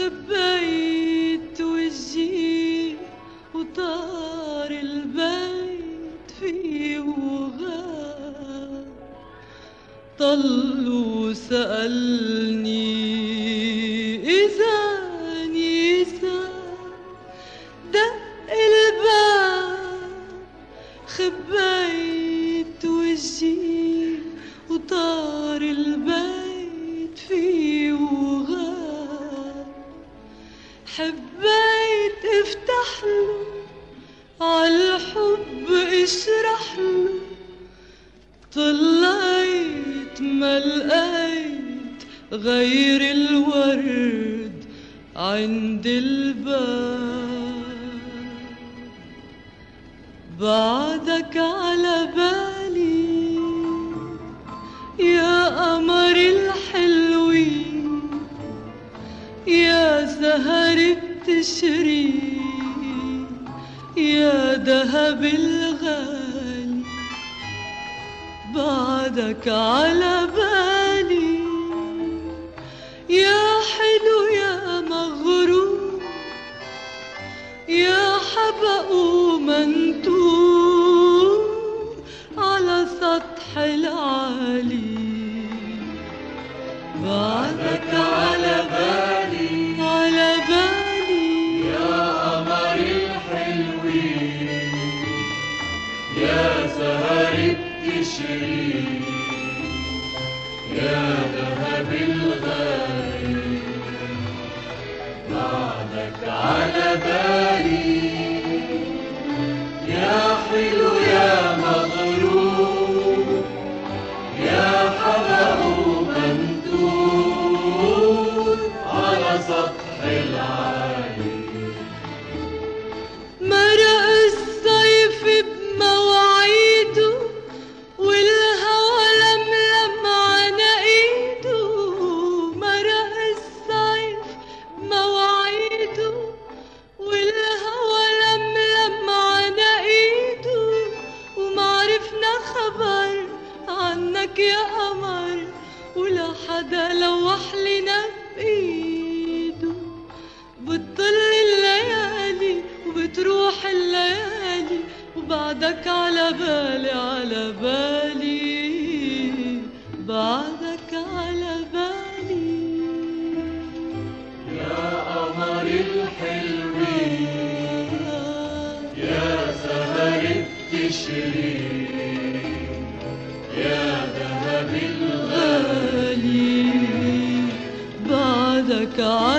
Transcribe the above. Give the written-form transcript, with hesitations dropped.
خبيت وجهي وطار البيت فيه وغاب، طل وسألني إذا دق الباب. خبيت وجهي وطار البيت فيه وغاب، حبيت افتح له عالحب اشرح له، طلعت ما لقيت غير الورد عند الباب. بعدك على بالي يا قمر الحلوين، يا سهر بتشري يا دهب الغالي. بعدك على بالي يا حلو يا مغرور، يا حبق ومنتور على سطح العالي. بعدك على بالي يا قمر الحلوين، يا سهر بتشري يا ذهب الغالي. بعدك على بالي يا حلو يا مغرور، يا حبق ومنتور على سطح العالي. مرق الصيف بمواعيده والهوى لملم على ايده. مرق الصيف بمواعيده والهوى لملم على ايده، ومعرفنا خبر عنك يا قمر ولا حدا لوح لنا بايده. بتطل الليالي وبتروح الليالي وبعدك على بالي بعدك على بالي. يا قمر الحلوين، يا سهر بتشري يا ذهب الغالي. بعدك على